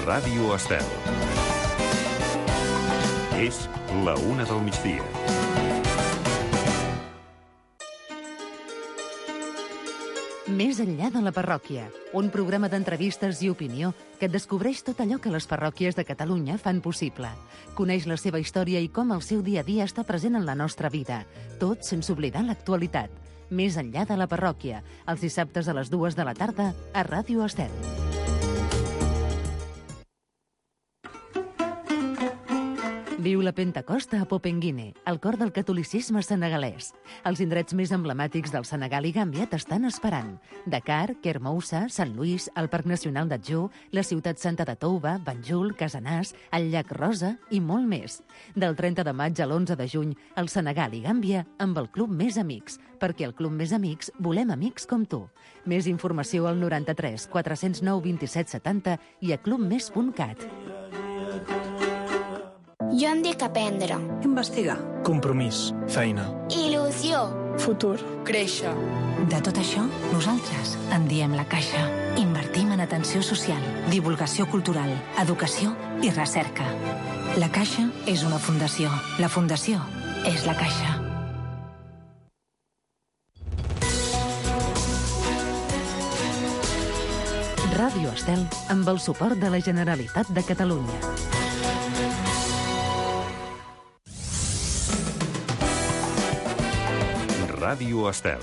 Ràdio Estel. És la 1 del migdia. Més enllà de la parròquia, un programa d'entrevistes i opinió que et descobreix tot allò que les parròquies de Catalunya fan possible. Coneix la seva història i com el seu dia a dia està present en la nostra vida, tot sense oblidar l'actualitat. Més enllà de la parròquia, els dissabtes a les 2 de la tarda a Ràdio Estel. Viu la Pentecosta a Popenguine, al cor del catolicisme senegalès. Els indrets més emblemàtics del Senegal i Gàmbia t'estan esperant. Dakar, Kermoussa, Sant Lluís, el Parc Nacional d'Adjou, la ciutat santa de Touba, Banjul, Casanàs, el llac Rosa i molt més. Del 30 de maig a l'11 de juny, el Senegal i Gàmbia amb el Club Més Amics, perquè al Club Més Amics volem amics com tu. Més informació al 93 409 27 70 i a clubmes.cat. Jo em dic aprendre. Investigar. Compromís. Feina. Il·lusió. Futur. Créixer. De tot això, nosaltres en diem La Caixa. Invertim en atenció social, divulgació cultural, educació i recerca. La Caixa és una fundació. La fundació és La Caixa. Ràdio Estel amb el suport de la Generalitat de Catalunya. Ràdio Estel.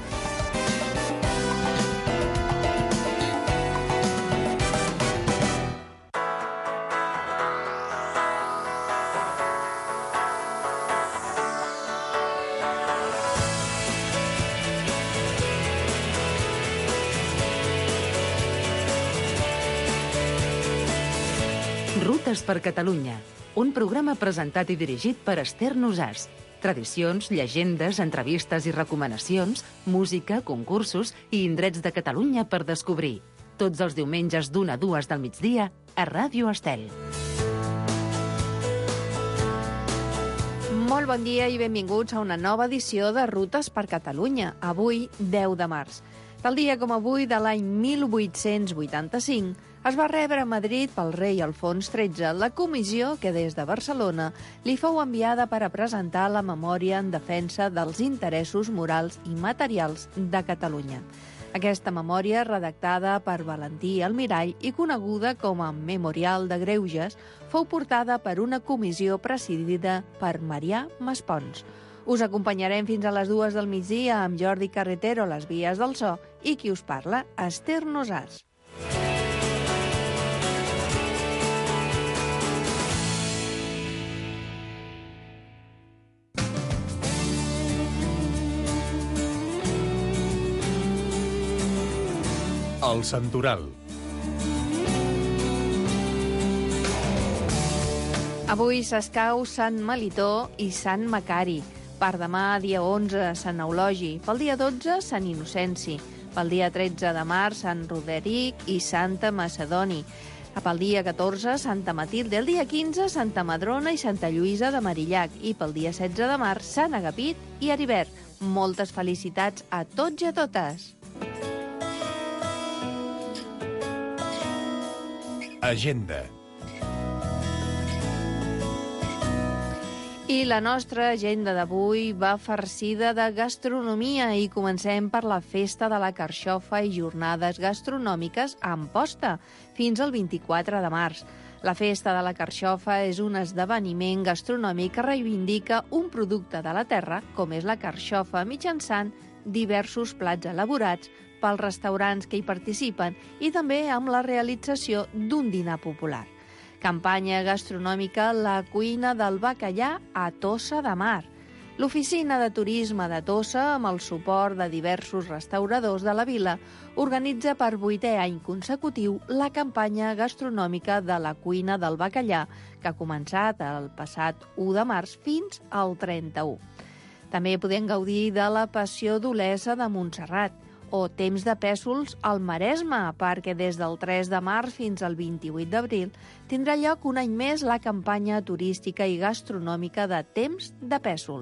Rutes per Catalunya, un programa presentat i dirigit per Esther Nosàs. Tradicions, llegendes, entrevistes i recomanacions, música, concursos i indrets de Catalunya per descobrir. Tots els diumenges d'1 a 2 del migdia a Ràdio Estel. Molt bon dia i benvinguts a una nova edició de Rutes per Catalunya, avui 10 de març. Tal dia com avui de l'any 1885, es va rebre a Madrid pel rei Alfons XIII la comissió que des de Barcelona li fou enviada per a presentar la memòria en defensa dels interessos morals i materials de Catalunya. Aquesta memòria, redactada per Valentí Almirall i coneguda com a Memorial de Greuges, fou portada per una comissió presidida per Marià Maspons. Us acompanyarem fins a les 2 del migdia amb Jordi Carretero a les vies del so i qui us parla, Esther Nosàs. El Santoral. Avui s'escau Sant Melitó i Sant Macari. Per demà, dia 11, Sant Eulogi. Pel dia 12, Sant Innocenci. Pel dia 13 de març, Sant Roderic i Santa Macedoni. Pel dia 14, Santa Matilde. El dia 15, Santa Madrona i Santa Lluïsa de Marillac. I pel dia 16 de març, Sant Agapit i Heribert. Moltes felicitats a tots i a totes. Agenda. I la nostra agenda d'avui va farcida de gastronomia i comencem per la Festa de la Carxofa i jornades gastronòmiques a Amposta, fins al 24 de març. La Festa de la Carxofa és un esdeveniment gastronòmic que reivindica un producte de la terra, com és la carxofa, mitjançant diversos plats elaborats pels restaurants que hi participen i també amb la realització d'un dinar popular. Campanya gastronòmica La cuina del bacallà a Tossa de Mar. L'Oficina de Turisme de Tossa, amb el suport de diversos restauradors de la vila, organitza per 8è any consecutiu la campanya gastronòmica de La cuina del bacallà, que ha començat el passat 1 de març fins al 31. També podem gaudir de la Passió d'Olesa de Montserrat, o Temps de Pèsols al Maresme, perquè des del 3 de març fins al 28 d'abril tindrà lloc un any més la campanya turística i gastronòmica de Temps de Pèsols.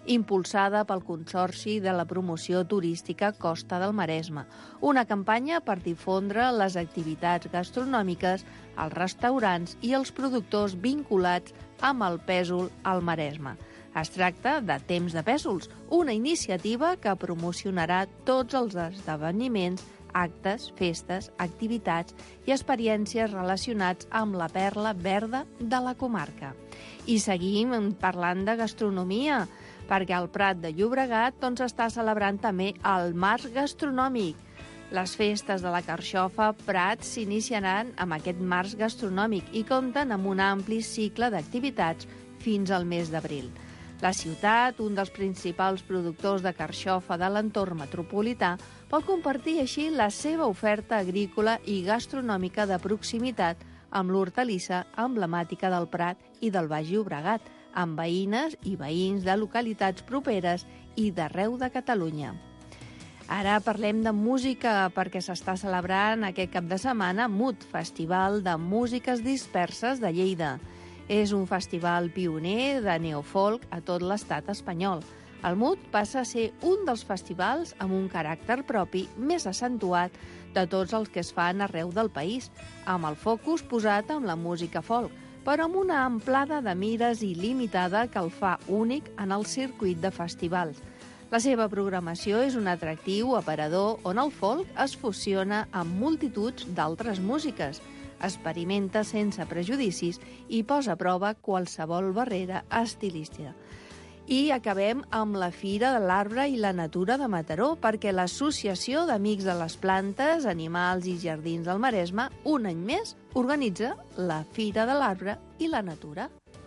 impulsada pel Consorci de la Promoció Turística Costa del Maresme, una campanya per difondre les activitats gastronòmiques, els restaurants i els productors vinculats amb el pèsol al Maresme. Es tracta de Temps de Pèsols, una iniciativa que promocionarà tots els esdeveniments, actes, festes, activitats i experiències relacionats amb la perla verda de la comarca. I seguim parlant de gastronomia, perquè al Prat de Llobregat està celebrant també el Març Gastronòmic. Les festes de la Carxofa Prat s'iniciaran amb aquest març gastronòmic i compten amb un ampli cicle d'activitats fins al mes d'abril. La ciutat, un dels principals productors de carxofa de l'entorn metropolità, pot compartir així la seva oferta agrícola i gastronòmica de proximitat amb l'hortalissa emblemàtica del Prat i del Baix Llobregat, amb veïnes i veïns de localitats properes i d'arreu de Catalunya. Ara parlem de música perquè s'està celebrant aquest cap de setmana MUT, Festival de Músiques Disperses de Lleida. És un festival pioner de neofolk a tot l'estat espanyol. El MUT passa a ser un dels festivals amb un caràcter propi més accentuat de tots els que es fan arreu del país, amb el focus posat en la música folk, però amb una amplada de mires il·limitada que el fa únic en el circuit de festivals. La seva programació és un atractiu aparador on el folk es fusiona amb multituds d'altres músiques, experimenta sense prejudicis i posa a prova qualsevol barrera estilística. I acabem amb la Fira de l'Arbre i la Natura de Mataró, perquè l'Associació d'Amics de les Plantes, Animals i Jardins del Maresme, un any més, organitza la Fira de l'Arbre i la Natura.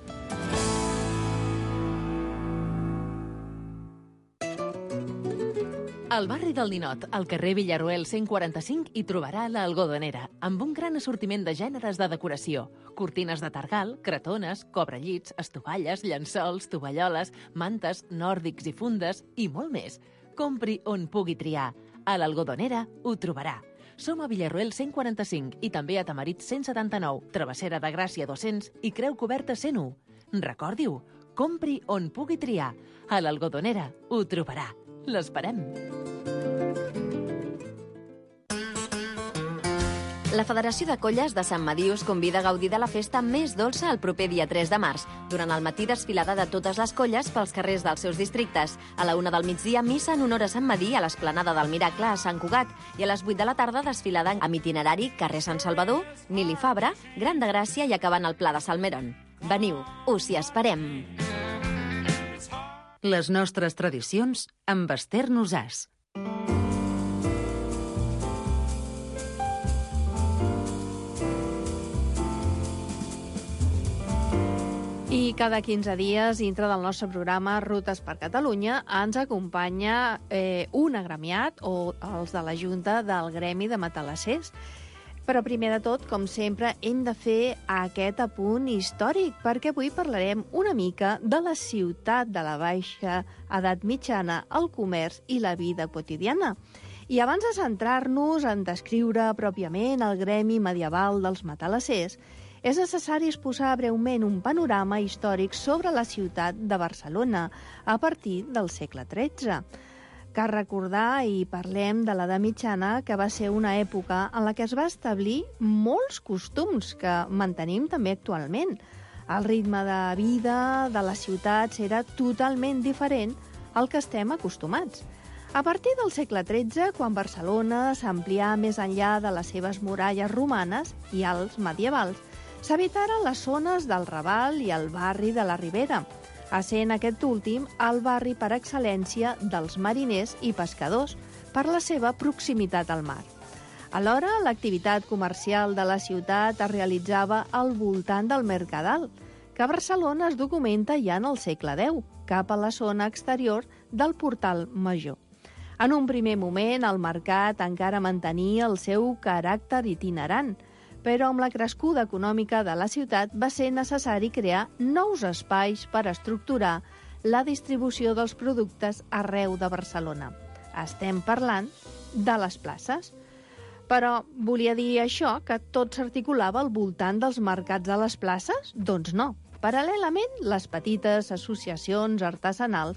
Al barri del Ninot, al carrer Villarroel 145, hi trobarà l'Algodonera, amb un gran assortiment de gèneres de decoració. Cortines de targal, cretones, cobrellits, estovalles, llençols, tovalloles, mantes, nòrdics i fundes i molt més. Compri on pugui triar. A l'Algodonera ho trobarà. Som a Villarroel 145 i també a Tamarit 179, Travessera de Gràcia 200 i Creu Coberta 101. Recordi-ho, compri on pugui triar. A l'Algodonera ho trobarà. L'esperem. La Federació de Colles de Sant Madí us convida a gaudir de la festa més dolça el proper dia 3 de març. Durant el matí, desfilada de totes les colles pels carrers dels seus districtes. A la 1 del migdia, missa en honor a Sant Madí a l'Esplanada del Miracle a Sant Cugat. I a les 8 de la tarda, desfilada amb itinerari carrer Sant Salvador, Nili Fabra, Gran de Gràcia i acabant al Pla de Salmeron. Veniu, us hi esperem. Les nostres tradicions amb Esther Nosàs. I cada 15 dies, dintre del nostre programa Rutes per Catalunya, ens acompanya un agremiat o els de la Junta del Gremi de Matalassers. Però primer de tot, com sempre, hem de fer aquest apunt històric, perquè avui parlarem una mica de la ciutat de la baixa edat mitjana, el comerç i la vida quotidiana. I abans de centrar-nos en descriure pròpiament el gremi medieval dels matalassers, és necessari exposar breument un panorama històric sobre la ciutat de Barcelona a partir del segle XIII. Cal recordar, i parlem de l'edat mitjana, que va ser una època en la que es va establir molts costums que mantenim també actualment. El ritme de vida de les ciutats era totalment diferent al que estem acostumats. A partir del segle XIII, quan Barcelona s'amplià més enllà de les seves muralles romanes i als medievals, s'habitaren les zones del Raval i el barri de la Ribera, essent aquest últim el barri per excel·lència dels mariners i pescadors per la seva proximitat al mar. Alhora, l'activitat comercial de la ciutat es realitzava al voltant del Mercadal, que a Barcelona es documenta ja en el segle X, cap a la zona exterior del Portal Major. En un primer moment, el mercat encara mantenia el seu caràcter itinerant, però amb la crescuda econòmica de la ciutat va ser necessari crear nous espais per estructurar la distribució dels productes arreu de Barcelona. Estem parlant de les places. Però volia dir això, que tot s'articulava al voltant dels mercats de les places? Doncs no. Paral·lelament, les petites associacions artesanals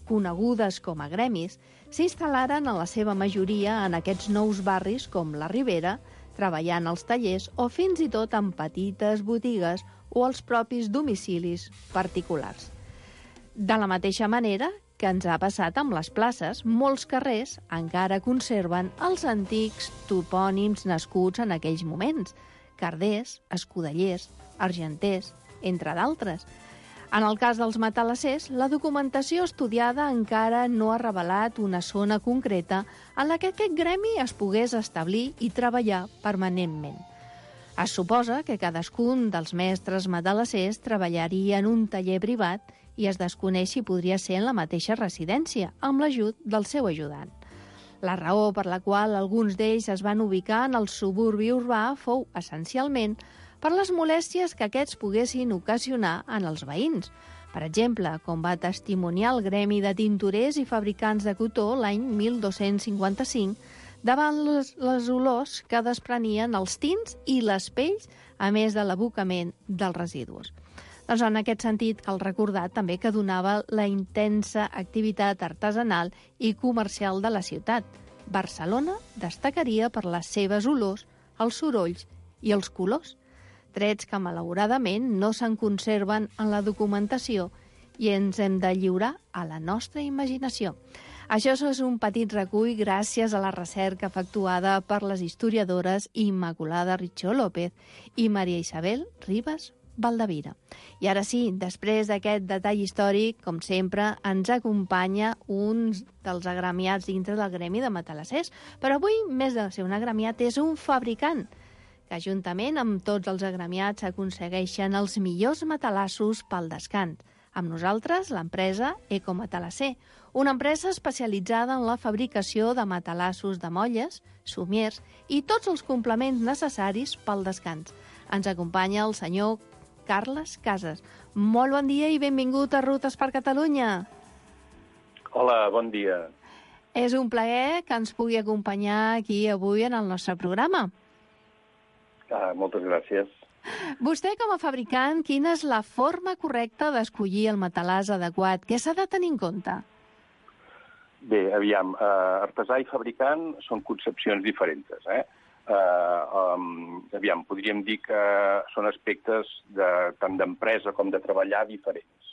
conegudes com a gremis, s'instal·laren en la seva majoria en aquests nous barris com la Ribera, treballant als tallers o fins i tot en petites botigues o als propis domicilis particulars. De la mateixa manera que ens ha passat amb les places, molts carrers encara conserven els antics topònims nascuts en aquells moments: Carders, Escudellers, Argenters, entre d'altres. En el cas dels matalassers, la documentació estudiada encara no ha revelat una zona concreta en la que aquest gremi es pogués establir i treballar permanentment. Es suposa que cadascun dels mestres matalassers treballaria en un taller privat i es desconeix si podria ser en la mateixa residència, amb l'ajut del seu ajudant. La raó per la qual alguns d'ells es van ubicar en el suburbi urbà fou, essencialment, per les molèsties que aquests poguessin ocasionar en els veïns. Per exemple, com va testimoniar el Gremi de Tintorers i Fabricants de Cotó l'any 1255, davant les olors que desprenien els tins i les pells, a més de l'abocament dels residus. Doncs en aquest sentit cal recordar també que donava la intensa activitat artesanal i comercial de la ciutat. Barcelona destacaria per les seves olors, els sorolls i els colors, trets que malauradament no se'n conserven en la documentació i ens hem de lliurar a la nostra imaginació. Això és un petit recull gràcies a la recerca efectuada per les historiadores Immaculada Richo López i Maria Isabel Ribas Valdavira. I ara sí, després d'aquest detall històric, com sempre, ens acompanya un dels agremiats dintre del gremi de matalassers. Però avui, més de ser un agremiat, és un fabricant, que juntament amb tots els agremiats aconsegueixen els millors matalassos pel descans. Amb nosaltres, l'empresa Ecomatalasser, una empresa especialitzada en la fabricació de matalassos de molles, somiers i tots els complements necessaris pel descans. Ens acompanya el senyor Carles Casas. Molt bon dia i benvingut a Rutes per Catalunya. Hola, bon dia. És un plaer que ens pugui acompanyar aquí avui en el nostre programa. Moltes gràcies. Vostè, com a fabricant, quina és la forma correcta d'escollir el matalàs adequat? Què s'ha de tenir en compte? Bé, aviam, artesà i fabricant són concepcions diferents, Aviam, podríem dir que són aspectes tant d'empresa com de treballar diferents.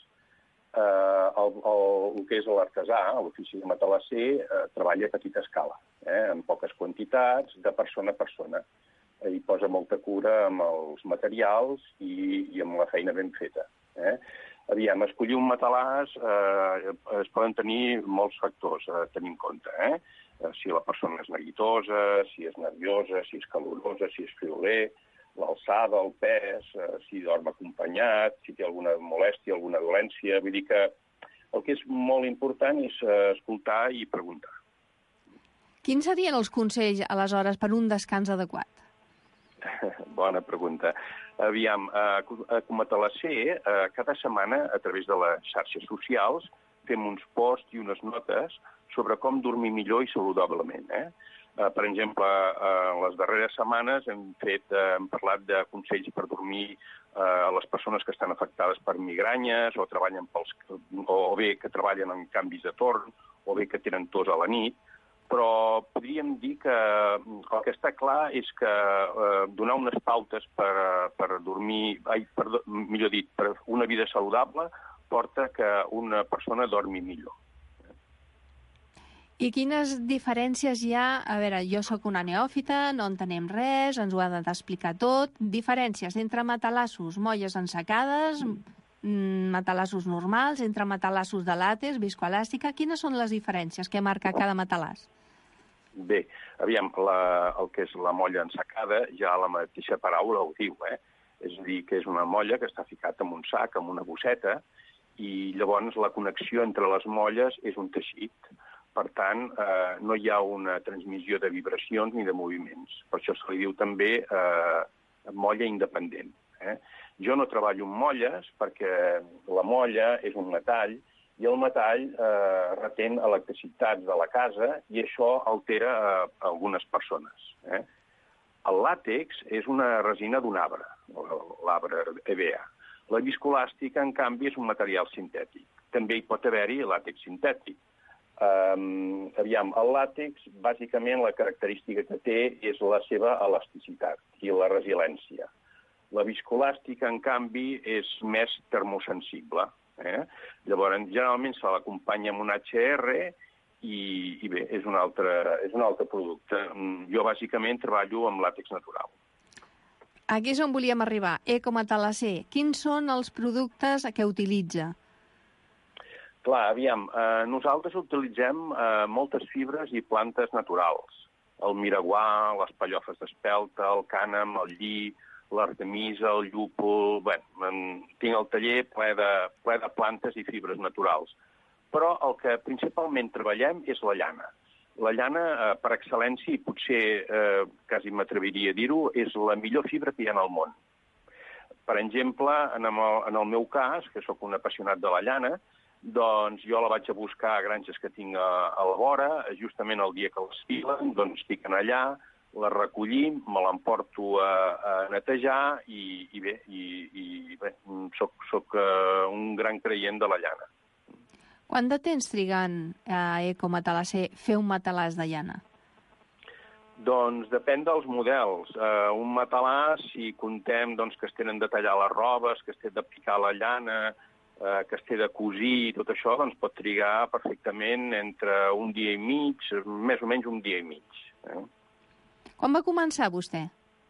El que és l'artesà, l'ofici de matalasser, treballa a petita escala, en poques quantitats, de persona a persona. I posa molta cura amb els materials i amb la feina ben feta. Aviam, escollir un matalàs es poden tenir molts factors a tenir en compte. Si la persona és neguitosa, si és nerviosa, si és calorosa, si és frioler, l'alçada, el pes, si dorm acompanyat, si té alguna molèstia, alguna dolència. Vull dir que el que és molt important és escoltar i preguntar. Quins serien els consells, aleshores, per un descans adequat? Bona pregunta. Aviam, com a talasser, cada setmana, a través de les xarxes socials, fem uns posts i unes notes sobre com dormir millor i saludablement. Per exemple, en les darreres setmanes hem parlat de consells per dormir a les persones que estan afectades per migranyes o treballen o bé que treballen en canvis de torn o bé que tenen tos a la nit. Però podríem dir que el que està clar és que donar unes pautes per dormir, millor dit, per una vida saludable, porta que una persona dormi millor. I quines diferències hi ha? A veure, jo sóc una neòfita, no entenem res, ens ho ha d'explicar tot. Diferències entre matalassos, molles ensacades, matalassos normals, entre matalassos de làtex, viscoelàstica. Quines són les diferències que marca cada matalàs? Bé, aviam, el que és la molla ensacada, ja la mateixa paraula ho diu, És a dir, que és una molla que està ficat en un sac, en una bosseta, i llavors la connexió entre les molles és un teixit. Per tant, no hi ha una transmissió de vibracions ni de moviments. Per això se li diu també molla independent. Jo no treballo amb molles perquè la molla és un metall i el metall retén electricitats de la casa i això altera algunes persones. El làtex és una resina d'un arbre, l'arbre EVA. La viscoelàstica, en canvi, és un material sintètic. també hi pot haver-hi làtex sintètic. El làtex, bàsicament, la característica que té és la seva elasticitat i la resiliència. La viscoelàstica, en canvi, és més termosensible. Llavors, generalment se l'acompanya amb un HR i bé, és un altre producte. Jo, bàsicament, treballo amb làtex natural. Aquí és on volíem arribar. Ecomatalaser, quins són els productes que utilitza? Clar, aviam, nosaltres utilitzem moltes fibres i plantes naturals. El miraguà, les pallofes d'espelta, el cànem, el lli, l'artemisa, el llúpol... Bé, tinc el taller ple de plantes i fibres naturals. Però el que principalment treballem és la llana. La llana, per excel·lència, i potser quasi m'atreviria a dir-ho, és la millor fibra que hi ha en el món. Per exemple, en el meu cas, que sóc un apassionat de la llana, doncs jo la vaig a buscar a granges que tinc a la vora, justament el dia que les filen, doncs estic allà, la recollim, me l'emporto a netejar i bé, soc un gran creient de la llana. Quant de temps triguen a Ecomatalaser fer un matalàs de llana? Doncs depèn dels models. Un matalàs, si contem que es tenen de tallar les robes, que es té d'aplicar la llana, que es té de cosir i tot això, doncs pot trigar perfectament entre un dia i mig, més o menys un dia i mig. Quan va començar vostè?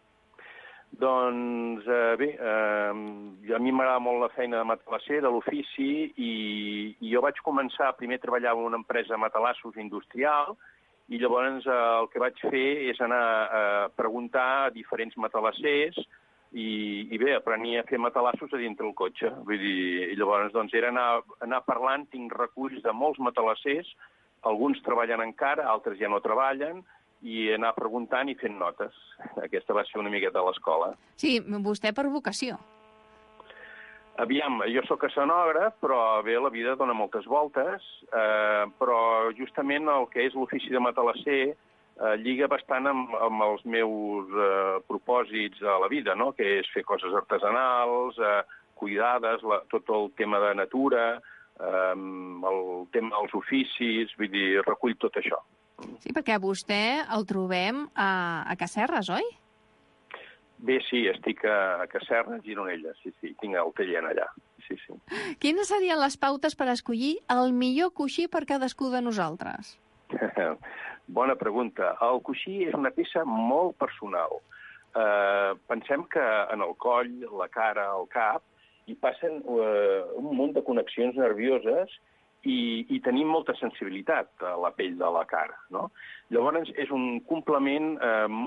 Doncs bé, a mi m'agrada molt la feina de matalasser, de l'ofici, i jo vaig començar, primer treballar en una empresa de matalassos industrial, i llavors el que vaig fer és anar a preguntar a diferents matalassers, i bé, aprenia a fer matalassos a dintre el cotxe. Vull dir, i llavors doncs, era anar parlant, tinc reculls de molts matalassers, alguns treballen encara, altres ja no treballen, i anar preguntant i fent notes. Aquesta va ser una miqueta a l'escola. Sí, vostè per vocació. Aviam, jo sóc escenògraf, però bé, la vida dona moltes voltes, però justament el que és l'ofici de matalasser lliga bastant amb els meus propòsits a la vida, no? Que és fer coses artesanals, cuidades, tot el tema de natura, el tema dels oficis, vull dir, recull tot això. Sí, perquè vostè el trobem a Casserres, oi? Bé, sí, estic a Casserres, Gironella, sí, tinc el taller allà, sí. Quines serien les pautes per escollir el millor coixí per cadascú de nosaltres? Bona pregunta. El coixí és una peça molt personal. Pensem que en el coll, la cara, el cap, hi passen un munt de connexions nervioses i tenim molta sensibilitat a la pell de la cara, no? Llavors, és un complement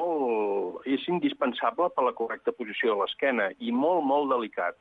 és indispensable per la correcta posició de l'esquena i molt, molt delicat,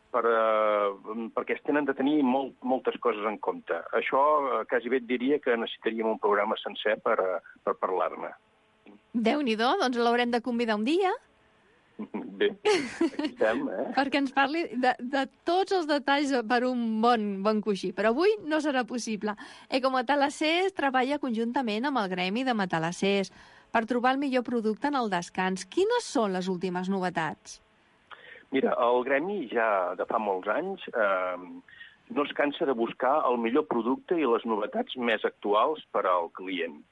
perquè es tenen de tenir moltes coses en compte. Això quasi bé et diria que necessitaríem un programa sencer per parlar-ne. Déu-n'hi-do, doncs l'haurem de convidar un dia. Bé, aquí estem, Perquè ens parli de tots els detalls per un bon coixí. Però avui no serà possible. Ecomatalaser treballa conjuntament amb el Gremi de Matalassers per trobar el millor producte en el descans. Quines són les últimes novetats? Mira, el Gremi ja de fa molts anys no es cansa de buscar el millor producte i les novetats més actuals per al client.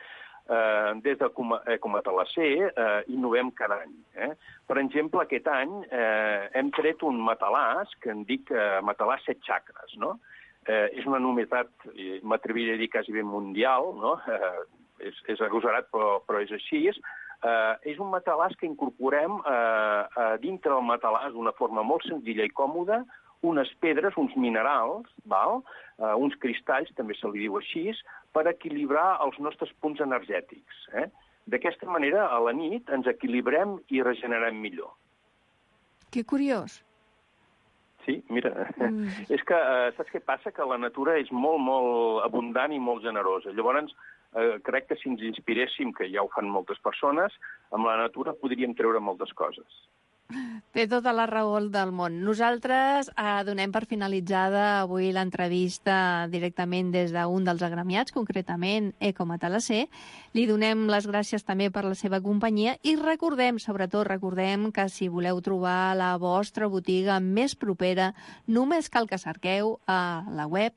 Des d'Ecomatalaser innovem cada any. Per exemple, aquest any hem tret un matalàs que en dic matalàs 7 xacres, no? És una novetat, m'atreviria a dir quasi ben mundial, no? És agosarat, però és així. És un matalàs que incorporem dintre del matalàs d'una forma molt senzilla i còmoda, unes pedres, uns minerals, uns cristalls, també se li diu així, per equilibrar els nostres punts energètics. D'aquesta manera, a la nit, ens equilibrem i regenerem millor. Que curiós. Sí, mira, és que saps què passa? Que la natura és molt, molt abundant i molt generosa. Llavors, crec que si ens inspiréssim, que ja ho fan moltes persones, amb la natura podríem treure moltes coses. Té tota la raó del món. Nosaltres donem per finalitzada avui l'entrevista directament des d'un dels agremiats, concretament Eco Matalassé. Li donem les gràcies també per la seva companyia i sobretot recordem que si voleu trobar la vostra botiga més propera, només cal que cerqueu a la web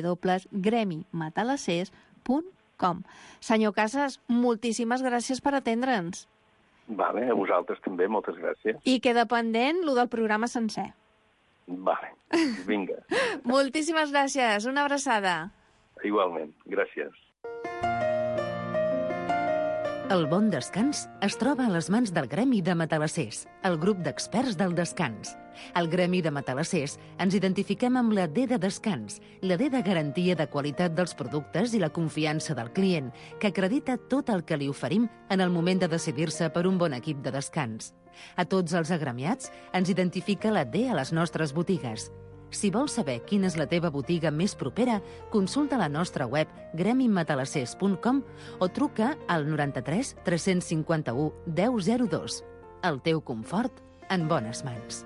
www.gremimatalassés.com. Senyor Casas, moltíssimes gràcies per atendre'ns. Vale, a vosaltres també, moltes gràcies. I queda pendent lo del programa sencer. Vale, vinga. Moltíssimes gràcies, una abraçada. Igualment, gràcies. El bon descans es troba a les mans del Gremi de Matalassers, el grup d'experts del descans. Al Gremi de Matalassers ens identifiquem amb la D de descans, la D de garantia de qualitat dels productes i la confiança del client, que acredita tot el que li oferim en el moment de decidir-se per un bon equip de descans. A tots els agremiats ens identifica la D a les nostres botigues. Si vols saber quina és la teva botiga més propera, consulta la nostra web gremimatalassers.com o truca al 93 351 1002. El teu confort en bones mans.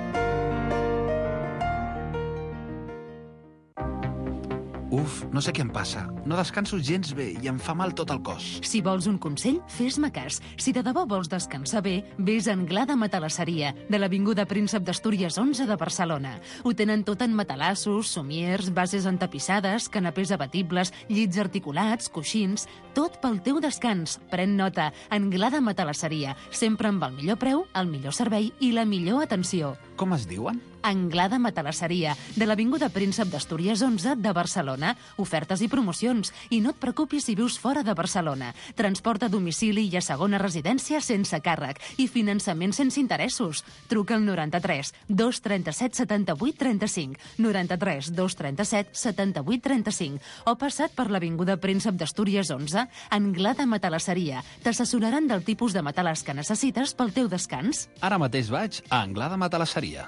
Uf, no sé què em passa. No descanso gens bé i em fa mal tot el cos. Si vols un consell, fes-me cas. Si de debò vols descansar bé, vés a Anglada Matalasseria, de l'Avinguda Príncep d'Astúries 11 de Barcelona. Ho tenen tot en matalassos, somiers, bases entapissades, canapés abatibles, llits articulats, coixins... Tot pel teu descans. Pren nota. Anglada Matalasseria. Sempre amb el millor preu, el millor servei i la millor atenció. Com es diuen? Anglada Matalasseria, de l'Avinguda Príncep d'Astúries 11 de Barcelona. Ofertes i promocions. I no et preocupis si vius fora de Barcelona. Transport a domicili i a segona residència sense càrrec. I finançament sense interessos. Truca al 93 237 78 35, 93 237 78 35 o passat per l'Avinguda Príncep d'Astúries 11, Anglada Matalasseria. T'assessoraran del tipus de matalàs que necessites pel teu descans. Ara mateix vaig a Anglada Matalasseria.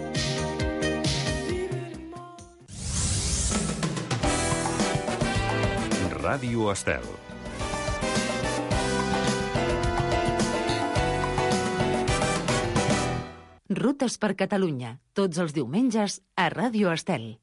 Ràdio Estel. Rutes per Catalunya, tots els diumenges a Ràdio Estel.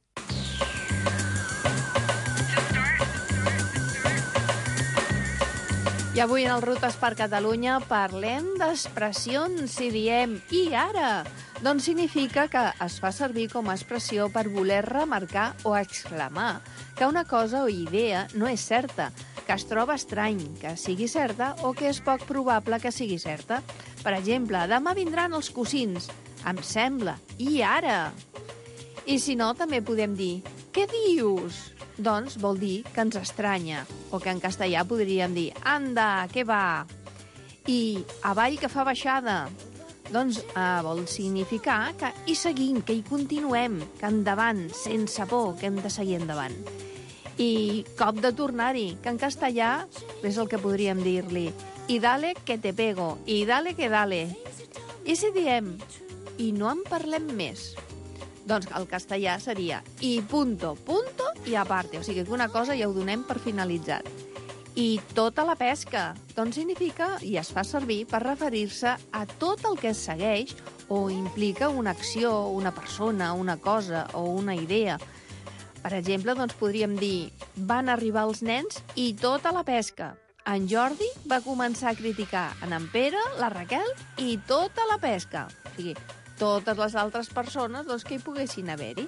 I avui en el Rutes per Catalunya parlem d'expressions i diem «i ara?». Doncs significa que es fa servir com a expressió per voler remarcar o exclamar que una cosa o idea no és certa, que es troba estrany que sigui certa o que és poc probable que sigui certa. Per exemple, demà vindran els cosins. Em sembla. I ara? I si no, també podem dir «què dius?». Doncs vol dir que ens estranya, o que en castellà podríem dir «anda, què va?». I avall que fa baixada? Doncs vol significar que hi seguim, que hi continuem, que endavant, sense por, que hem de seguir endavant. I cop de tornar-hi, que en castellà és el que podríem dir-li «y dale que te pego», «y dale que dale». I si diem «i no en parlem més»? Doncs el castellà seria «y punto, punto y aparte», o sigui que una cosa ja ho donem per finalitzat. I tota la pesca, doncs significa, i es fa servir per referir-se a tot el que es segueix o implica una acció, una persona, una cosa o una idea. Per exemple, doncs podríem dir «van arribar els nens i tota la pesca». En Jordi va començar a criticar en Pere, la Raquel i tota la pesca. O sigui, totes les altres persones doncs, que hi poguessin haver-hi.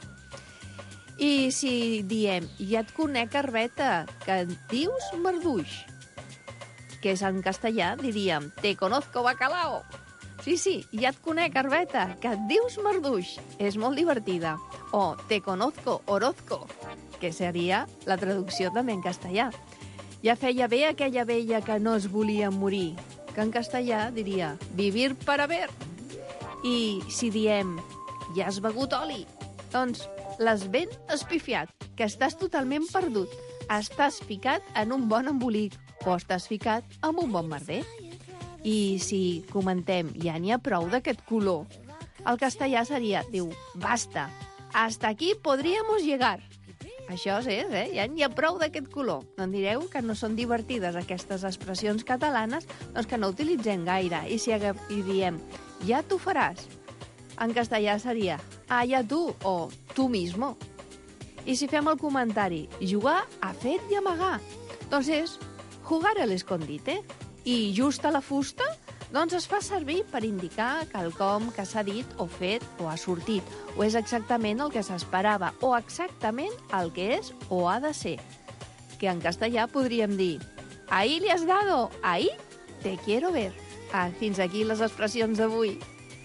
I si diem, ja et conec, Arbeta, que et dius marduix, que és en castellà, diríem, te conozco, bacalao. Sí, ja et conec, Arbeta, que et dius marduix. És molt divertida. O te conozco, Orozco, que seria la traducció també en castellà. Ja feia bé aquella vella que no es volia morir, que en castellà diria, vivir para ver. I si diem, ja has begut oli, doncs l'has ben espifiat, que estàs totalment perdut. Estàs ficat en un bon embolic o estàs ficat en un bon merder. I si comentem, ja n'hi ha prou d'aquest color, el castellà seria, diu, basta, hasta aquí podríamos llegar. Això és, ja n'hi ha prou d'aquest color. No em direu que no són divertides aquestes expressions catalanes, doncs que no utilitzem gaire. I si diem, ya tú faràs. En castellà seria allá tú o tú mismo. I si fem el comentari jugar a fet i amagar, doncs és jugar a l'escondite. I just a la fusta, doncs es fa servir per indicar quelcom que s'ha dit o fet o ha sortit, o és exactament el que s'esperava, o exactament el que és o ha de ser. Que en castellà podríem dir ahí le has dado, ahí te quiero ver. Fins aquí les expressions d'avui.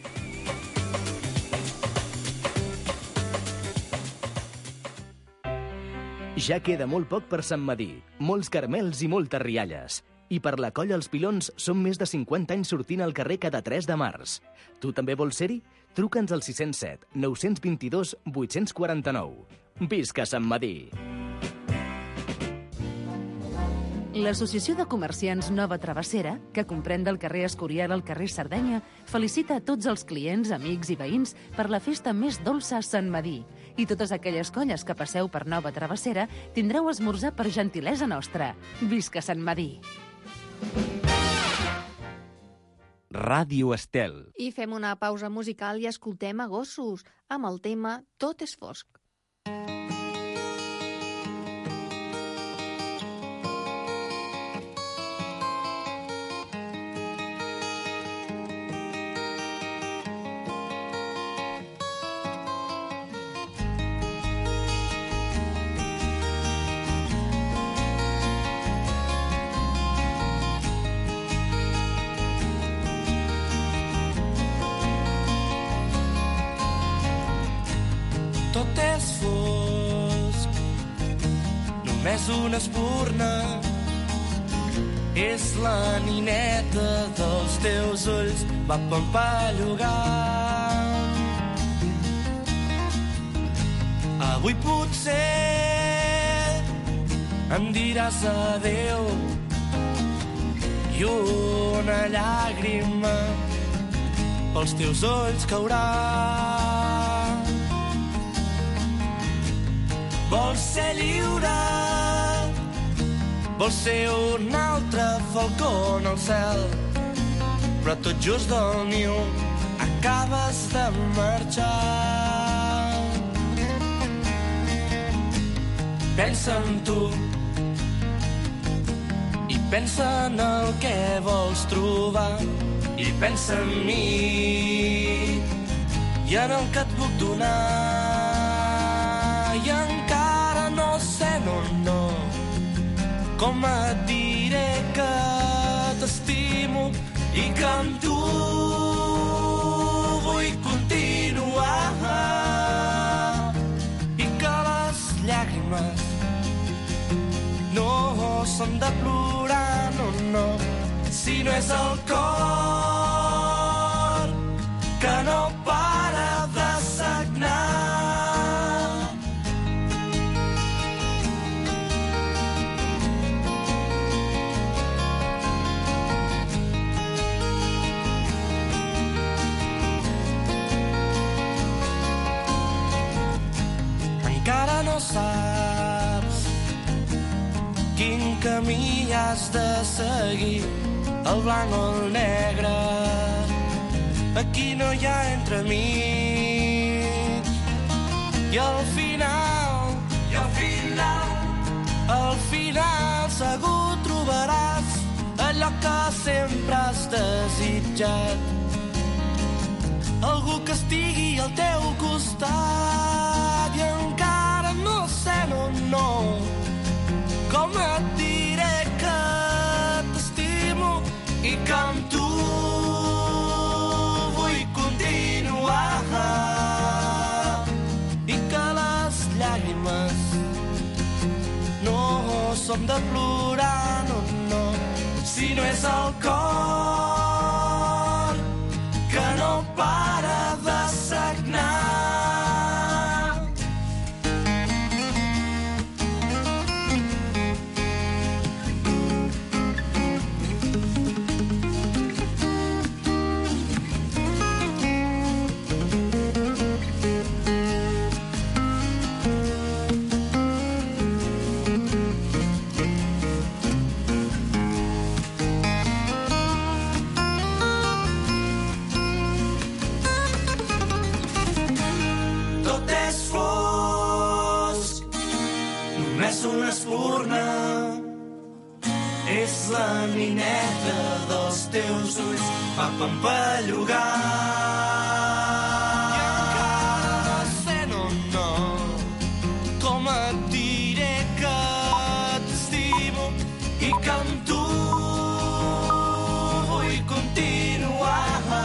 Ja queda molt poc per Sant Medir, molts caramels i moltes rialles. I per la Colla Els Pilons són més de 50 anys sortint al carrer cada 3 de març. Tu també vols ser-hi? Truca'ns al 607 922 849. Visca Sant Medir! L'Associació de Comerciants Nova Travessera, que comprèn del carrer Escorial al carrer Sardenya, felicita a tots els clients, amics i veïns per la festa més dolça a Sant Medir. I totes aquelles colles que passeu per Nova Travessera tindreu esmorzar per gentilesa nostra. Visca Sant Medir! Ràdio Estel. I fem una pausa musical i escoltem a Gossos amb el tema Tot és fosc. Tot és fosc, només una espurna, és la nineta dels teus ulls, va pampallugant. Avui potser em diràs adéu i una llàgrima pels teus ulls caurà. Vols ser lliure, vols ser un altre falcó en el cel, però tot just del niu acabes de marxar. Pensa en tu i pensa en el que vols trobar, i pensa en mi i en el que et puc donar. I encara no sé, no, com et diré que t'estimo i que amb tu vull continuar, i que les llàgrimes no són de plorar, no, si no és el cor que no para de sagnar. Encara no saps quin camí has de seguir, el blanc o el negre, aquí no hi ha entremig. I al final segur trobaràs allò que sempre has desitjat, algú que estigui al teu costat. I encara no sé, no, com et diré que t'estimo i que amb tu vull continuar, i que les llàgrimes no són de plorar, no, si no és el cor que no para de sagnar. la nineta dels teus ulls va pampallugar. I encara no sé, no, com et diré que t'estimo i que amb tu vull continuar.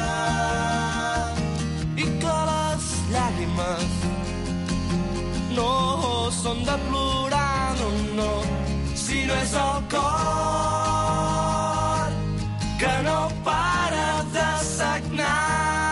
I que les llàgrimes no són de plorar, no, si no és el cor que no para de sagnar.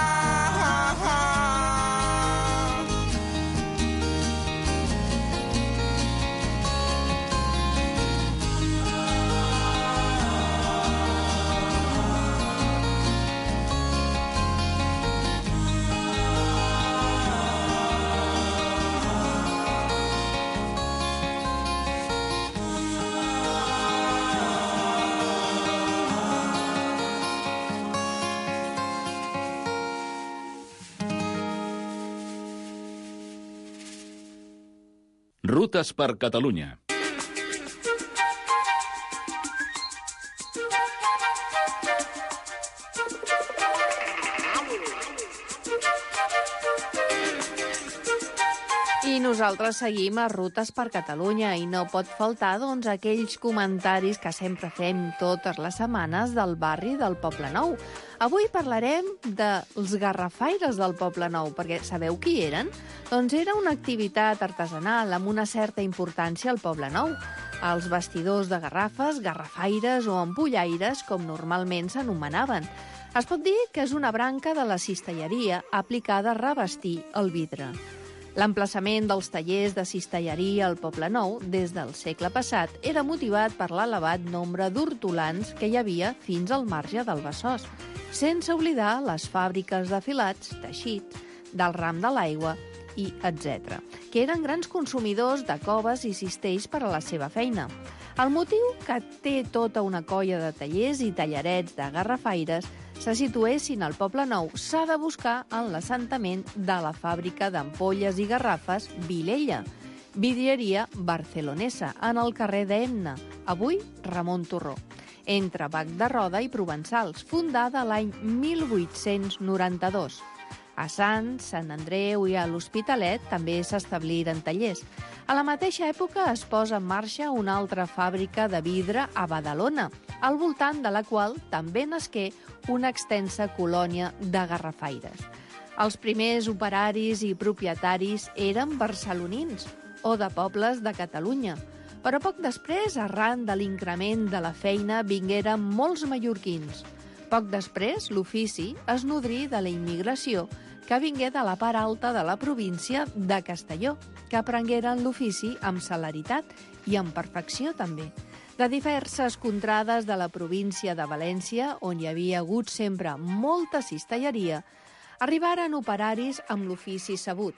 Rutes per Catalunya. I nosaltres seguim a Rutes per Catalunya i no pot faltar, doncs, aquells comentaris que sempre fem totes les setmanes del barri del Poblenou. Avui parlarem dels garrafaires del Poblenou, perquè sabeu qui eren? Doncs era una activitat artesanal amb una certa importància al Poblenou. Els bastidors de garrafes, garrafaires o ampollaires, com normalment s'anomenaven. Es pot dir que és una branca de la cistelleria aplicada a revestir el vidre. L'emplaçament dels tallers de cistelleria al Poblenou des del segle passat era motivat per l'elevat nombre d'hortolans que hi havia fins al marge del Besòs, sense oblidar les fàbriques de filats, teixits, del ram de l'aigua i etc., que eren grans consumidors de coves i cistells per a la seva feina. El motiu que té tota una colla de tallers i tallarets de garrafaires se situessin al Poblenou s'ha de buscar en l'assentament de la fàbrica d'ampolles i garrafes Vilella, vidrieria barcelonesa, en el carrer d'Emna, avui Ramon Torró, entre Bac de Roda i Provençals, fundada l'any 1892. A Sants, Sant Andreu i a l'Hospitalet també s'establiren tallers. A la mateixa època es posa en marxa una altra fàbrica de vidre a Badalona, al voltant de la qual també nasqué una extensa colònia de garrafaires. Els primers operaris i propietaris eren barcelonins o de pobles de Catalunya, però poc després, arran de l'increment de la feina, vingueren molts mallorquins. Poc després, l'ofici es nodrí de la immigració que vingué de la part alta de la província de Castelló, que aprengueren l'ofici amb celeritat i amb perfecció també. De diverses contrades de la província de València, on hi havia hagut sempre molta cistelleria, arribaren operaris amb l'ofici sabut.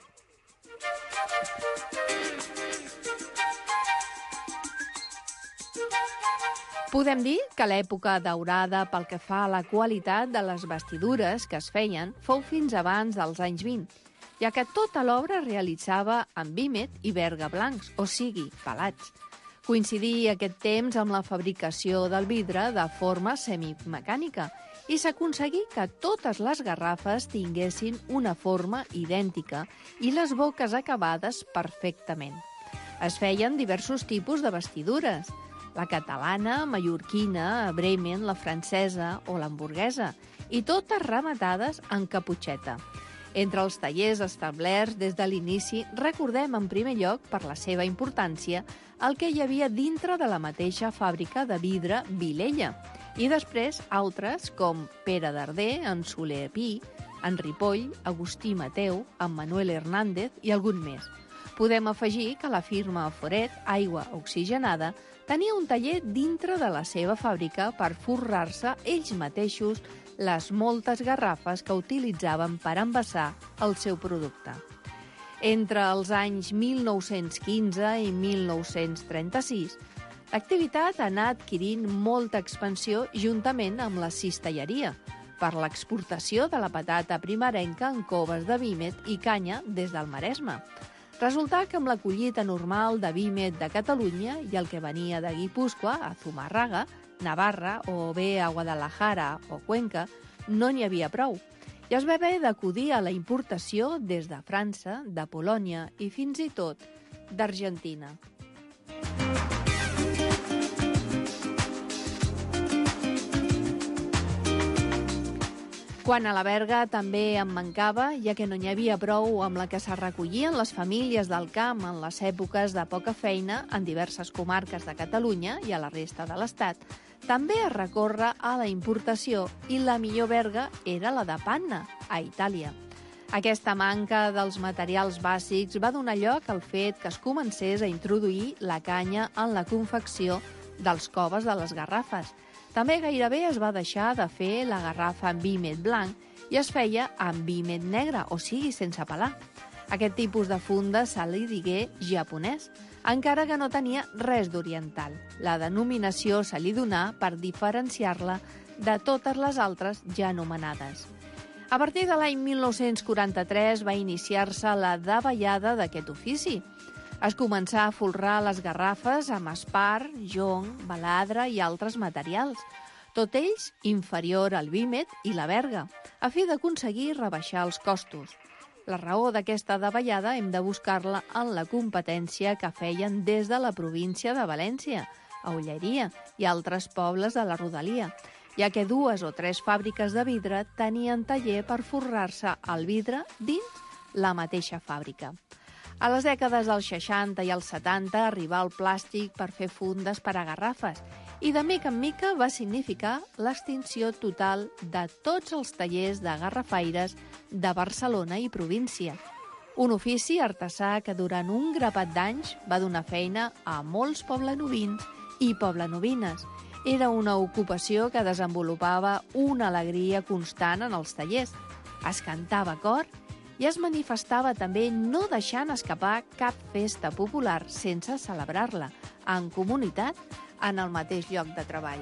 Podem dir que l'època daurada pel que fa a la qualitat de les vestidures que es feien fou fins abans dels anys 20, ja que tota l'obra es realitzava amb vímet i verga blancs, o sigui, pelats. Coincidí aquest temps amb la fabricació del vidre de forma semimecànica i s'aconseguí que totes les garrafes tinguessin una forma idèntica i les boques acabades perfectament. Es feien diversos tipus de vestidures: la catalana, mallorquina, bremen, la francesa o l'hamburguesa, i totes rematades en caputxeta. Entre els tallers establerts des de l'inici, recordem en primer lloc, per la seva importància, el que hi havia dintre de la mateixa fàbrica de vidre Vilella, i després altres com Pere Darder, en Soler Pi, en Ripoll, Agustí Mateu, en Manuel Hernández i algun més. Podem afegir que la firma Foret, Aigua Oxigenada, tenia un taller dintre de la seva fàbrica per forrar-se ells mateixos les moltes garrafes que utilitzaven per envasar el seu producte. Entre els anys 1915 i 1936, l'activitat ha anat adquirint molta expansió juntament amb la cistelleria, per l'exportació de la patata primerenca en coves de vímet i canya des del Maresme. Resulta que amb la collita normal de vímet de Catalunya i el que venia de Guipúscoa, a Zumárraga, Navarra o bé a Guadalajara o Cuenca, no n'hi havia prou. I es va haver d'acudir a la importació des de França, de Polònia i fins i tot d'Argentina. Quan a la Berga també en mancava, ja que no n'hi havia prou amb la que se recollien les famílies del camp en les èpoques de poca feina en diverses comarques de Catalunya i a la resta de l'Estat, també es recorre a la importació i la millor berga era la de Panna, a Itàlia. Aquesta manca dels materials bàsics va donar lloc al fet que es comencés a introduir la canya en la confecció dels coves de les garrafes. També gairebé es va deixar de fer la garrafa amb vímet blanc i es feia amb vímet negre, o sigui, sense pelar. Aquest tipus de funda se li digué japonès, encara que no tenia res d'oriental. La denominació se li donà per diferenciar-la de totes les altres ja anomenades. A partir de l'any 1943 va iniciar-se la davallada d'aquest ofici. Es començà a folrar les garrafes amb espart, jonc, baladre i altres materials, tot ells inferior al vímet i la berga, a fi d'aconseguir rebaixar els costos. La raó d'aquesta davallada hem de buscar-la en la competència que feien des de la província de València, a Ulleria i altres pobles de la rodalia, ja que 2 o 3 fàbriques de vidre tenien taller per forrar-se el vidre dins la mateixa fàbrica. A les dècades dels 60 i els 70 arribà el plàstic per fer fundes per a garrafes i de mica en mica va significar l'extinció total de tots els tallers de garrafaires de Barcelona i província. Un ofici artesà que durant un grapat d'anys va donar feina a molts poblenovins i poblenovines. Era una ocupació que desenvolupava una alegria constant en els tallers. Es cantava a cor i es manifestava també no deixant escapar cap festa popular sense celebrar-la, en comunitat, en el mateix lloc de treball.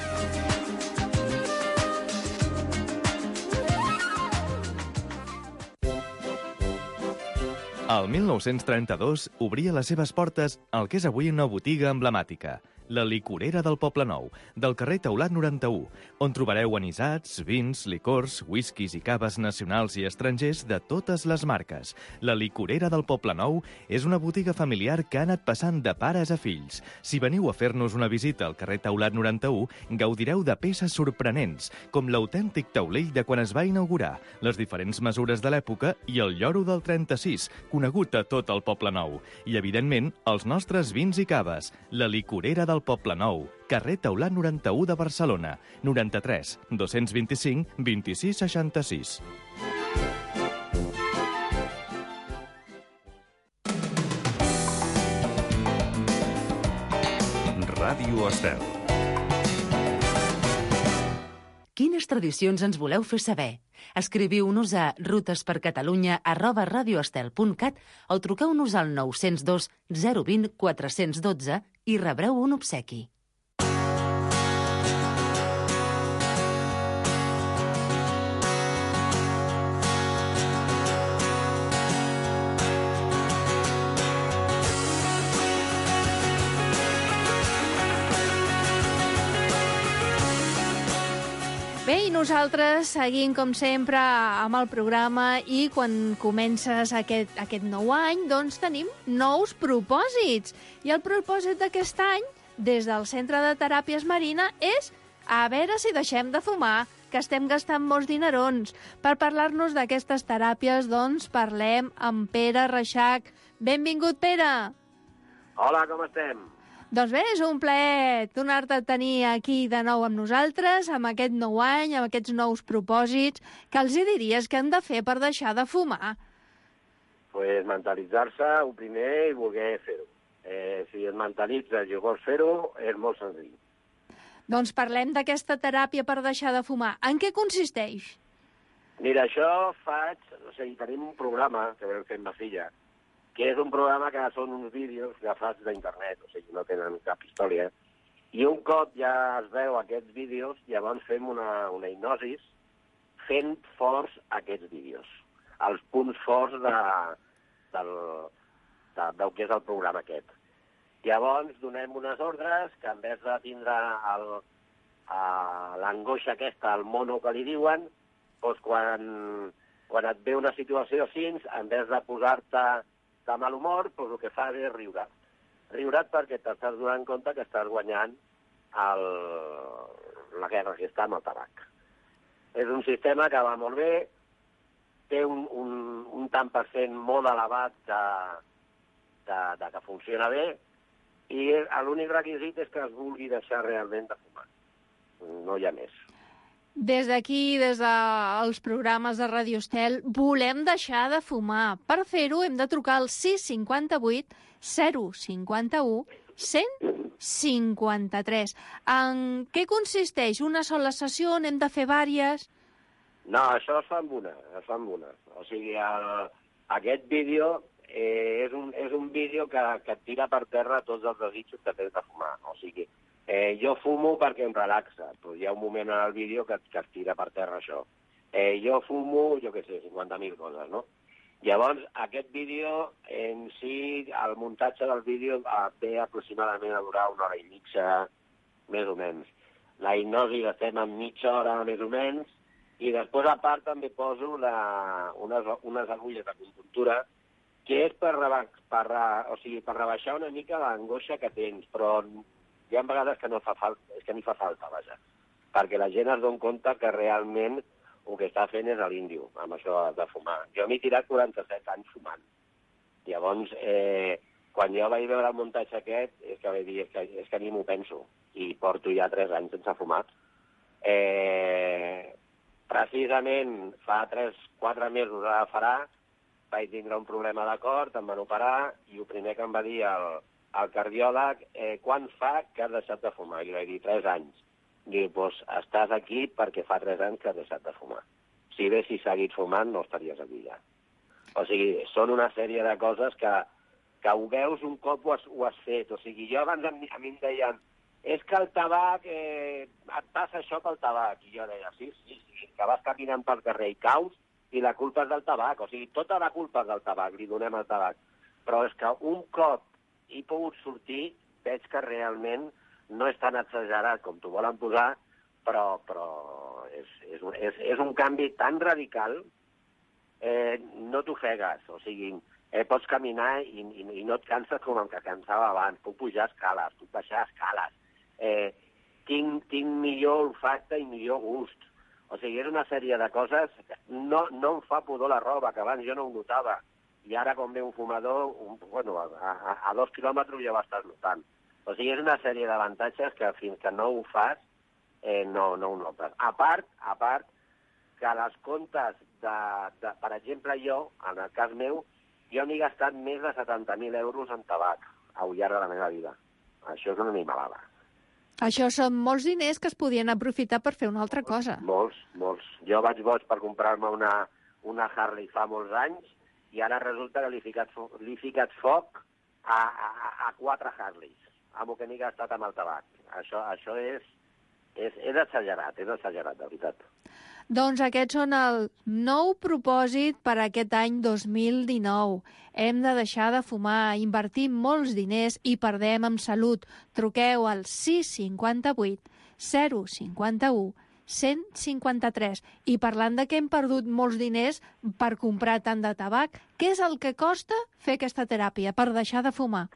El 1932 obria les seves portes al que és avui una botiga emblemàtica, la Licorera del Poblenou, del carrer Taulat 91, on trobareu anisats, vins, licors, whiskies i caves nacionals i estrangers de totes les marques. La Licorera del Poblenou és una botiga familiar que ha anat passant de pares a fills. Si veniu a fer-nos una visita al carrer Taulat 91, gaudireu de peces sorprenents, com l'autèntic taulell de quan es va inaugurar, les diferents mesures de l'època i el lloro del 36, conegut a tot el Poblenou. I, evidentment, els nostres vins i caves. La Licorera del Poblenou, carrer Taulat 91 de Barcelona, 93 225 26 66. Ràdio Estel. Quines tradicions ens voleu fer saber? Escriviu-nos a rutespercatalunya@radioestel.cat o truqueu-nos al 902 020 412 i rebreu un obsequi. Bé, i nosaltres seguim, com sempre, amb el programa i quan comences aquest nou any, doncs tenim nous propòsits. I el propòsit d'aquest any, des del Centre de Teràpies Marina, és a veure si deixem de fumar, que estem gastant molts dinerons. Per parlar-nos d'aquestes teràpies, doncs, parlem amb Pere Reixac. Benvingut, Pere! Hola, com estem? Doncs bé, és un plaer tornar-te a tenir aquí de nou amb nosaltres, amb aquest nou any, amb aquests nous propòsits. Què els diries que han de fer per deixar de fumar? Pues mentalitzar-se, el primer, i voler fer-ho. Si es mentalitzes i vols fer-ho, és molt senzill. Doncs parlem d'aquesta teràpia per deixar de fumar. En què consisteix? Mira, això tenim un programa que vam fer amb ma filla, que és un programa que són uns vídeos agafats d'internet, o sigui, no tenen cap història, i un cop ja es veu aquests vídeos, llavors fem una hipnosi fent forts aquests vídeos, els punts forts del que és el programa aquest. Llavors donem unes ordres que en vez de tindre l'angoixa aquesta, el mono que li diuen, doncs quan et ve una situació així, en vez de posar-te de mal humor, doncs el que fa és riure't. Riure't perquè t'estàs donant compte que estàs guanyant la guerra que està amb el tabac. És un sistema que va molt bé, té un tant per cent molt elevat de que funciona bé, i l'únic requisit és que es vulgui deixar realment de fumar. No hi ha més. Des d'aquí, des dels programes de Ràdio Estel, volem deixar de fumar. Per fer-ho hem de trucar al 658 051 153. En què consisteix? Una sola sessió? N'hem de fer vàries? No, això es fa amb una. O sigui, aquest vídeo és un vídeo que et tira per terra tots els desitjos que tens de fumar. O sigui, jo fumo perquè em relaxa, però hi ha un moment en el vídeo que et tira per terra això. Jo fumo, jo què sé, 50.000 coses, no? Llavors, aquest vídeo en si, el muntatge del vídeo ve aproximadament a durar 1 hora i mitja, més o menys. La hipnosi l'estem en mitja hora, més o menys, i després, a part, també poso unes agulles de acupuntura, que és per rebaixar una mica l'angoixa que tens, però hi ha vegades que no fa falta, és que ni fa falta, vaja, perquè la gent es dona compte que realment el que està fent és l'índio, amb això de fumar. Jo m'he tirat 47 anys fumant. Llavors, quan jo vaig veure el muntatge aquest, és que vaig dir, és que ni m'ho penso, i porto ja 3 anys sense fumar. Precisament fa 3-4 mesos ara farà, vaig tindre un problema de cor, em van operar, i el primer que em va dir el cardiòleg, quan fa que has deixat de fumar? I vaig dir, 3 anys. Diu, doncs estàs aquí perquè fa 3 anys que has deixat de fumar. Si haguessis seguit fumant, no estaries aquí ja. O sigui, són una sèrie de coses que ho veus un cop ho has fet. O sigui, jo abans a mi em deien, és que el tabac, et passa això pel tabac. I jo deia, sí, que vas caminant pel carrer i caus, i la culpa és del tabac. O sigui, tota la culpa és del tabac, li donem al tabac. Però és que un cop he pogut sortir, veig que realment no és tan exagerat com t'ho volen posar, però és un canvi tan radical, no t'ofegues, o sigui, pots caminar i no et canses com el que cansava abans, puc pujar escales, puc baixar escales, tinc millor olfacte i millor gust. O sigui, és una sèrie de coses, no em fa pudor la roba, que abans jo no ho notava, i ara quan ve un fumador, a 2 quilòmetres ja ho estàs notant. O sigui, és una sèrie d'avantatges que fins que no ho fas, no ho notes. A part, que les comptes per exemple, jo, en el cas meu, jo m'he gastat més de 70.000 euros en tabac al llarg de la meva vida. Això és una animalada. Això són molts diners que es podien aprofitar per fer una altra cosa. Molts. Jo vaig boig per comprar-me una Harley fa molts anys i ara resulta que li he ficat foc a 4 Harleys, amb el que m'he gastat amb el tabac. Això és exagerat, de veritat. Doncs aquests són el nou propòsit per a aquest any 2019. Hem de deixar de fumar, invertir molts diners i perdem en salut. Truqueu al 658 051 153. I parlant de que hem perdut molts diners per comprar tant de tabac, què és el que costa fer aquesta teràpia per deixar de fumar?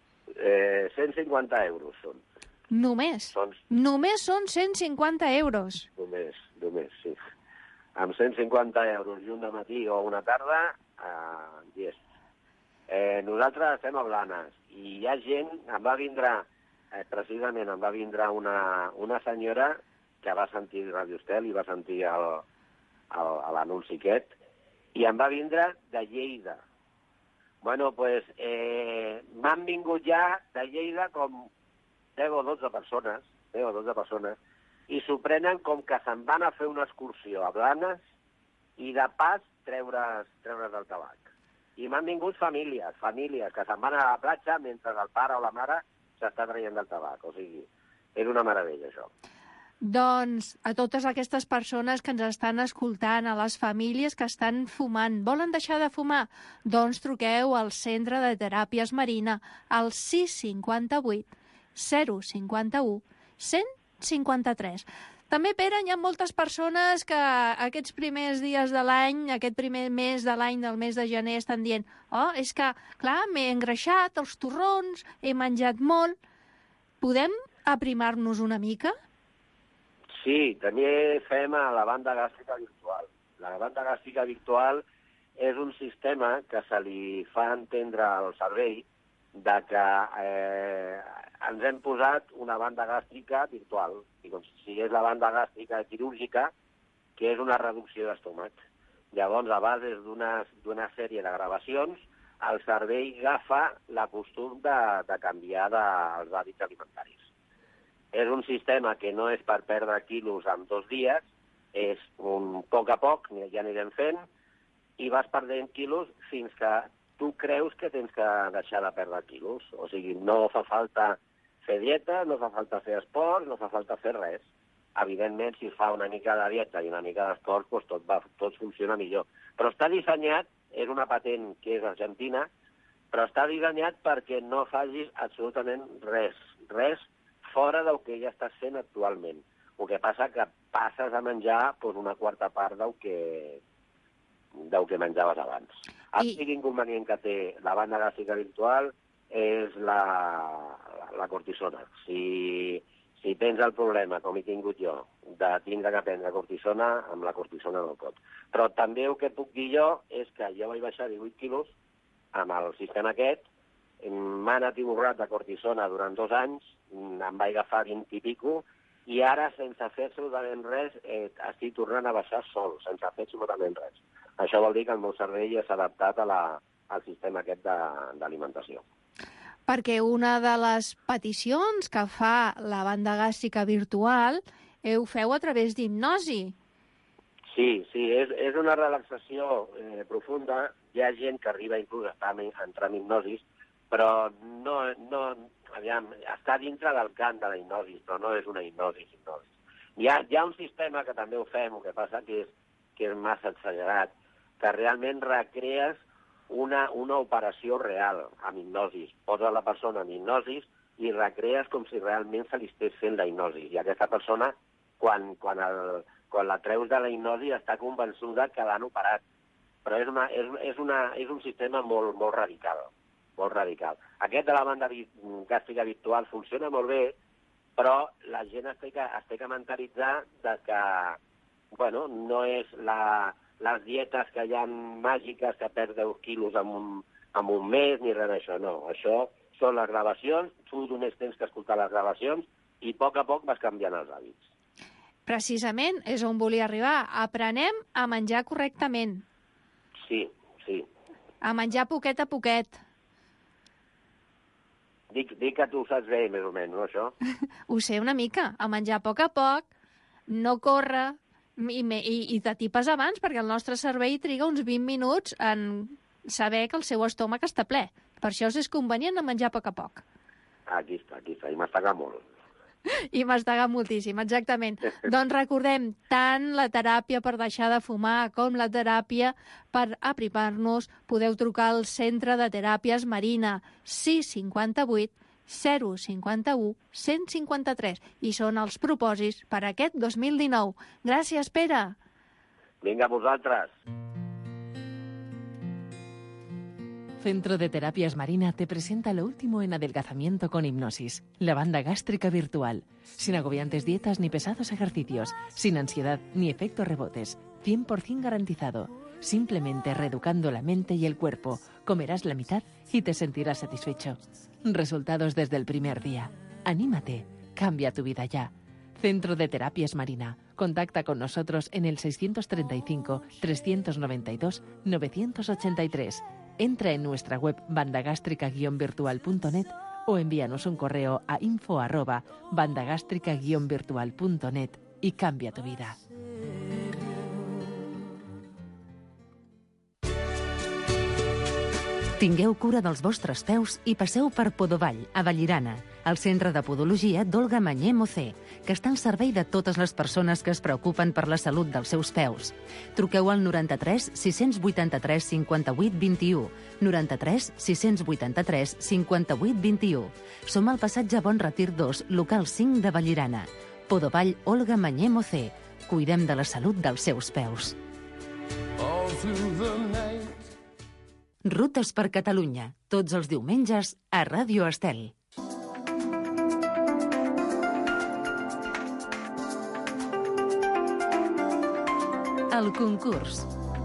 150 euros són. Només? Només són 150 euros? Només, sí. Amb 150 euros i un de matí o una tarda, yes. Nosaltres estem a Blanes i hi ha gent, precisament em va vindre una senyora que va sentir Ràdio Estel i va sentir l'anunci aquest, i em va vindre de Lleida. Bueno, doncs m'han vingut ja de Lleida com 10 o 12 persones, i s'ho prenen com que se'n van a fer una excursió a Blanes i de pas treure's del tabac. I m'han vingut famílies que se'n van a la platja mentre el pare o la mare s'està traient del tabac. O sigui, és una meravella, això. Doncs a totes aquestes persones que ens estan escoltant, a les famílies que estan fumant, volen deixar de fumar? Doncs truqueu al Centre de Teràpies Marina al 658 051 153. 153. També, Pere, hi ha moltes persones que aquests primers dies de l'any, aquest primer mes de l'any, del mes de gener, estan dient és que, clar, m'he engreixat, els torrons, he menjat molt. Podem aprimar-nos una mica? Sí, també fem a la banda gàstrica virtual. La banda gàstrica virtual és un sistema que se li fa entendre al cervell de que ens hem posat una banda gàstrica virtual, i com si és la banda gàstrica quirúrgica, que és una reducció d'estómac. Llavors, a base d'una sèrie de gravacions, el cervell agafa la costum de canviar els hàbits alimentaris. És un sistema que no és per perdre quilos en 2 dies, és un poc a poc, ja anirem fent, i vas perdent quilos fins que tu creus que tens que deixar de perdre quilos. O sigui, no fa falta fer dieta, no fa falta fer esport, no fa falta fer res. Evidentment, si es fa una mica de dieta i una mica d'esport, doncs tot funciona millor. Però està dissenyat, és una patent que és argentina, però està dissenyat perquè no facis absolutament res fora del que ja estàs fent actualment. El que passa que passes a menjar una quarta part del que menjaves abans. L'únic inconvenient que té la banda gàstrica virtual és la cortisona. Si tens el problema, com he tingut jo, de tindre que prendre cortisona, amb la cortisona no pot. Però també el que puc dir jo és que jo vaig baixar 18 quilos amb el sistema aquest, m'ha anat atiborrat de cortisona durant 2 anys, em vaig agafar 20 i pico, i ara, sense fer absolutament res, estic tornant a baixar sol, sense fer absolutament res. Això vol dir que el meu cervell s'ha adaptat al sistema aquest d'alimentació. Perquè una de les peticions que fa la banda gàstrica virtual ho feu a través d'hipnosi. Sí, és una relaxació profunda. Hi ha gent que arriba inclús a entrar en hipnosis, però està dintre del camp de la hipnosi, però no és una hipnosi. Hi ha un sistema que també ho fem, el que passa que és massa exagerat, que realment recrees una operació real amb hipnosis. Poses la persona en hipnosis i recrees com si realment se li estigués fent la hipnosi. I aquesta persona, quan la treus de la hipnosi, està convençuda que l'han operat. Però és un sistema molt radical. Molt radical. Aquest de la banda gàstrica virtual funciona molt bé, però la gent es té que mentalitzar que no és les dietes que hi ha màgiques que perds 10 quilos en un mes ni res d'això. No, això són les gravacions, tu només tens que escoltar les gravacions i a poc vas canviant els hàbits. Precisament és on volia arribar. Aprenem a menjar correctament. Sí. A menjar poquet a poquet. Dic que tu ho saps bé, més o menys, no, això? Ho sé una mica. A menjar a poc, no córrer, i t'atipes abans, perquè el nostre cervell triga uns 20 minuts en saber que el seu estómac està ple. Per això és convenient a menjar a poc. Aquí està, i mastegar molt. I mastegar moltíssim, exactament. Doncs recordem, tant la teràpia per deixar de fumar com la teràpia per aprimar-nos, podeu trucar al Centre de Teràpies Marina 658 051 153 i són els propòsits per aquest 2019. Gràcies, Pere. Vinga, vosaltres. Centro de Terapias Marina te presenta lo último en adelgazamiento con hipnosis, la banda gástrica virtual, sin agobiantes dietas ni pesados ejercicios, sin ansiedad ni efectos rebotes, 100% garantizado. Simplemente reeducando la mente y el cuerpo, comerás la mitad y te sentirás satisfecho. Resultados desde el primer día. Anímate, cambia tu vida ya. Centro de Terapias Marina. Contacta con nosotros en el 635 392 983. Entra en nuestra web bandagástrica-virtual.net o envíanos un correo a info@bandagástrica-virtual.net y cambia tu vida. Tingueu cura dels vostres peus i passeu per Podovall, a Vallirana, el centre de podologia d'Olga Mañé Mocé, que està al servei de totes les persones que es preocupen per la salut dels seus peus. Truqueu al 93 683 58 21, 93 683 58 21. Som al passatge Bon Retir 2, local 5 de Vallirana. Podovall Olga Mañé Mocé. Cuidem de la salut dels seus peus. Rutes per Catalunya, tots els diumenges a Ràdio Estel. El concurs.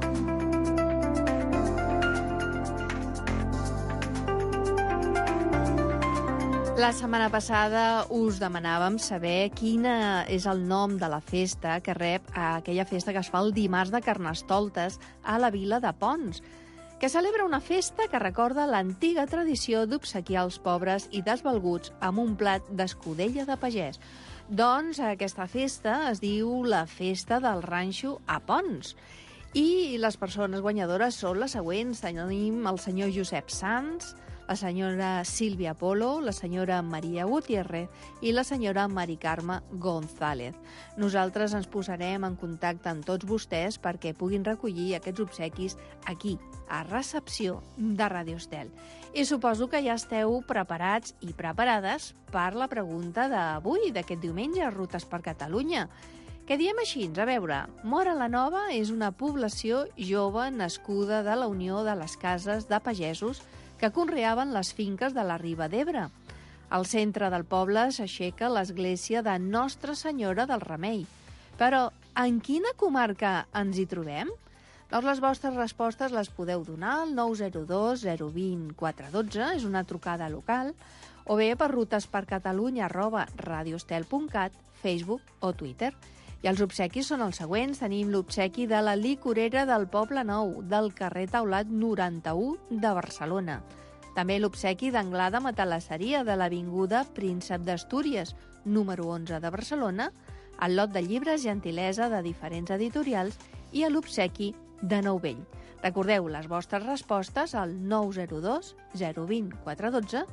La setmana passada us demanàvem saber quin és el nom de la festa que rep aquella festa que es fa el dimarts de Carnestoltes a la vila de Ponts, que celebra una festa que recorda l'antiga tradició d'obsequiar els pobres i desvalguts amb un plat d'escudella de pagès. Doncs aquesta festa es diu la Festa del Ranxo a Ponts. I les persones guanyadores són les següents. Tenim el senyor Josep Sans, la senyora Sílvia Polo, la senyora Maria Gutiérrez i la senyora Mari Carme González. Nosaltres ens posarem en contacte amb tots vostès perquè puguin recollir aquests obsequis aquí, a recepció de Ràdio Estel. I suposo que ja esteu preparats i preparades per la pregunta d'avui, d'aquest diumenge, a Rutes per Catalunya. Què diem així? A veure, Móra la Nova és una població jove nascuda de la unió de les cases de pagesos que conreaven les finques de la Riba d'Ebre. Al centre del poble s'aixeca l'església de Nostra Senyora del Remei. Però en quina comarca ens hi trobem? Doncs les vostres respostes les podeu donar al 902 020 412, és una trucada local, o bé per rutespercatalunya@radioestel.cat, Facebook o Twitter. I els obsequis són els següents. Tenim l'obsequi de la licorera del Poble Nou, del carrer Taulat 91 de Barcelona. També l'obsequi d'Anglada Matalasseria de l'Avinguda Príncep d'Astúries, número 11 de Barcelona, el lot de llibres Gentilesa de diferents editorials i l'obsequi de Nou Vell. Recordeu les vostres respostes al 902 020 412,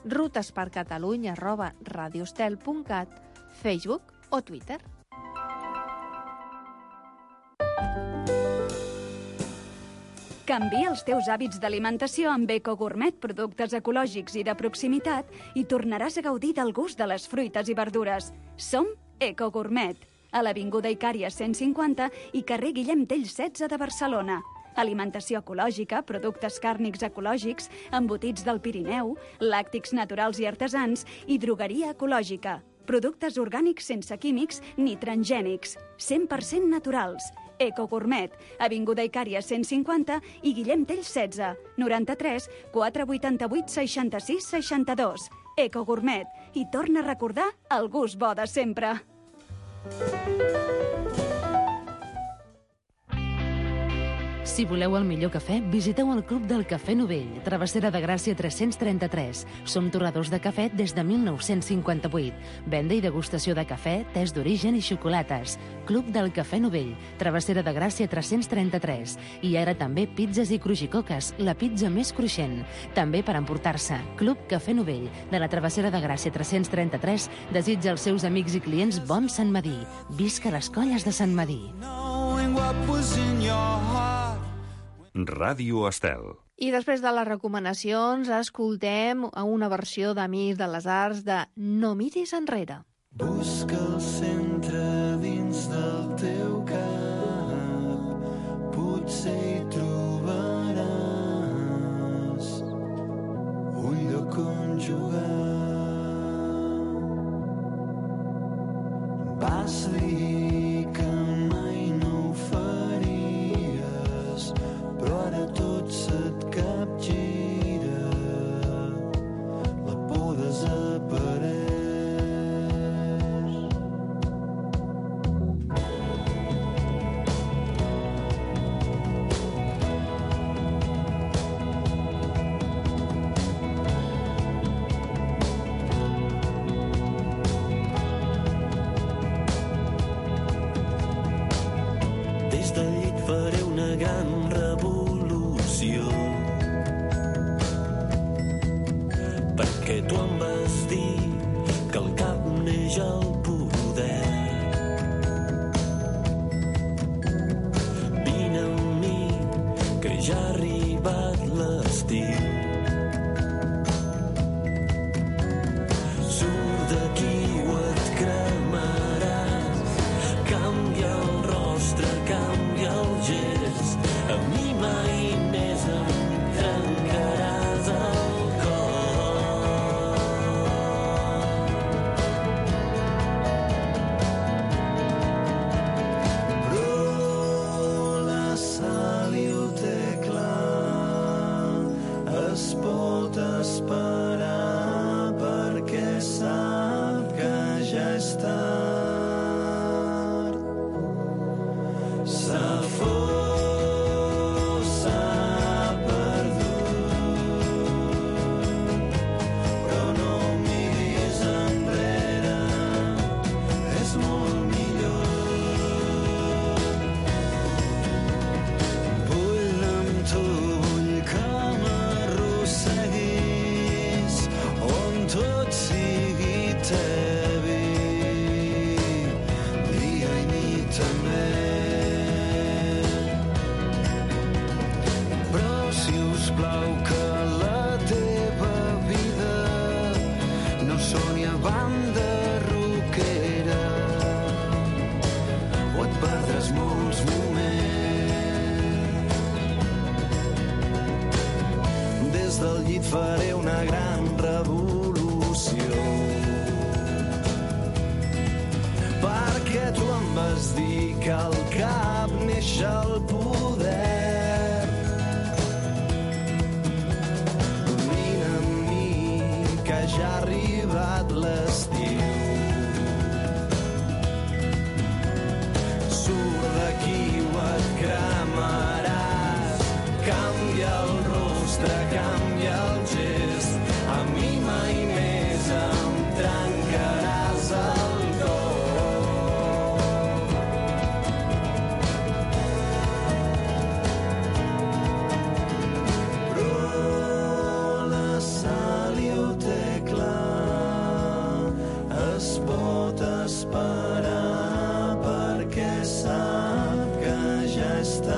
rutespercatalunya@radioestel.cat, Facebook o Twitter. Canvia els teus hàbits d'alimentació amb EcoGourmet, productes ecològics i de proximitat, i tornaràs a gaudir del gust de les fruites i verdures. Som EcoGourmet, a l'Avinguda Icària 150 i carrer Guillem Tell 16 de Barcelona. Alimentació ecològica, productes càrnics ecològics, embotits del Pirineu, làctics naturals i artesans i drogueria ecològica. Productes orgànics sense químics ni transgènics, 100% naturals. EcoGourmet, Avinguda Icària 150 i Guillem Tell 16, 93 488 66 62. EcoGourmet, i torna a recordar el gust bo de sempre. Si voleu el millor cafè, visiteu el Club del Cafè Novell, Travessera de Gràcia 333. Som torradors de cafè des de 1958. Venda i degustació de cafè, tés d'origen i xocolates. Club del Cafè Novell, Travessera de Gràcia 333. I ara també pizzas i crujicoques, la pizza més cruixent. També per emportar-se. Club Cafè Novell, de la Travessera de Gràcia 333, desitja als seus amics i clients bon Sant Madí. Visca les colles de Sant Madí. Ràdio Estel. I després de les recomanacions, escoltem una versió d'Amics de les Arts de No miris enrere. Busca el centre dins del teu cap, potser hi trobaràs un lloc on jugar. Vas dir que mai no ho faries, però ara tot se't capgira, la por desapareix. Des del llit faré una gran revolució, perquè tu em vas dir que al cap neix el poder. Vine amb mi, que ja ha arribat l'estiu. Surt d'aquí o et cremaràs. Sa fossa faré una gran revolució. Perquè tu em vas dir que al cap neix el poder. Vine amb mi, que ja ha arribat l'estiu. Surt d'aquí o et cremaràs. Canvia el rostre, canvia el gest. A mi mai més em trencaràs el cor. Però la Sally ho té clar. Es pot esperar perquè sap que ja està.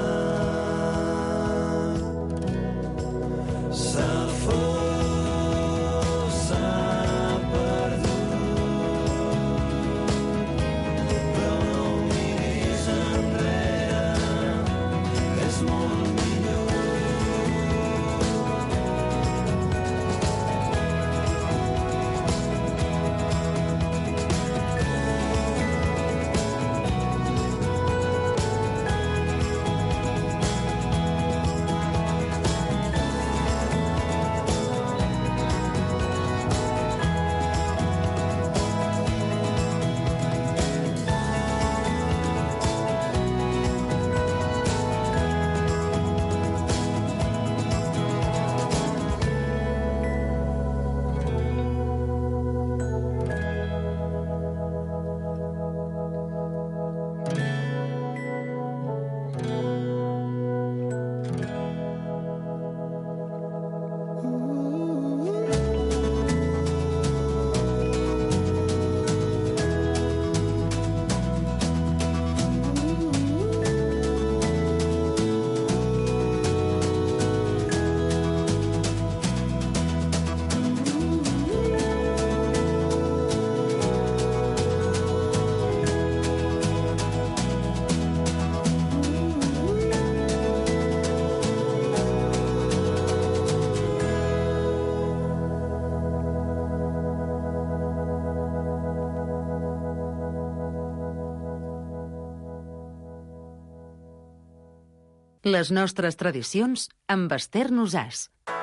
Les nostres tradicions amb Esther Nosàs.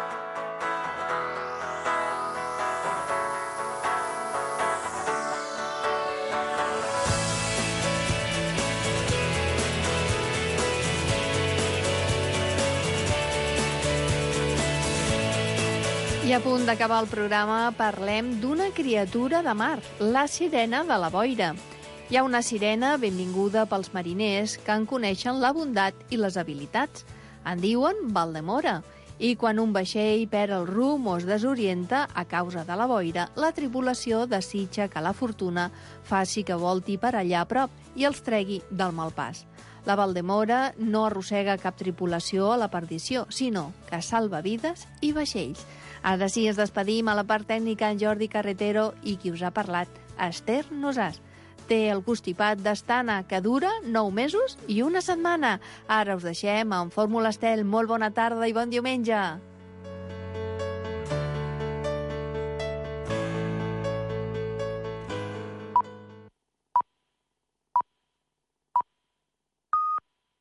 I a punt d'acabar el programa parlem d'una criatura de mar, la sirena de la boira. Hi ha una sirena benvinguda pels mariners que en coneixen la bondat i les habilitats. En diuen Valdemora. I quan un vaixell perd el rumb o es desorienta a causa de la boira, la tripulació desitja que la fortuna faci que volti per allà a prop i els tregui del mal pas. La Valdemora no arrossega cap tripulació a la perdició, sinó que salva vides i vaixells. Ara sí, ens despedim. A la part tècnica en Jordi Carretero i qui us ha parlat, Esther Nosàs. Té el constipat d'Astana, que dura 9 mesos i una setmana. Ara us deixem amb Fórmula Estel. Molt bona tarda i bon diumenge.